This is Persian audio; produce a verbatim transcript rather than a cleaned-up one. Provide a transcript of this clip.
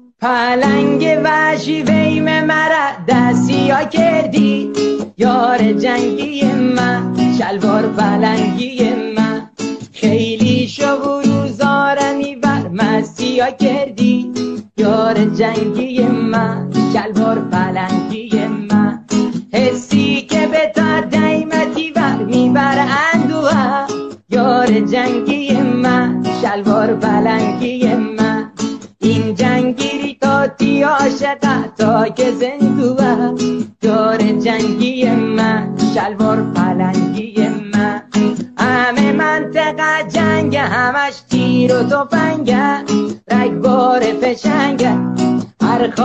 پلنگ وحشی ویم مرا دستیا کردی، یار جنگی من شلوار پلنگی من، خیلی شب و روزارمی بر مستیا کردی، یار جنگی من شلوار پلنگی من، حسی که به تا دیمتی بر میبر اندوه، یار جنگی من شلوار پلنگی من، این جنگیری تا تی عاشقه تا که زندوه، یار جنگی من شلوار پلنگی من، همه منطقه جنگ همش تیر و تفنگه، رگبار فشنگه هر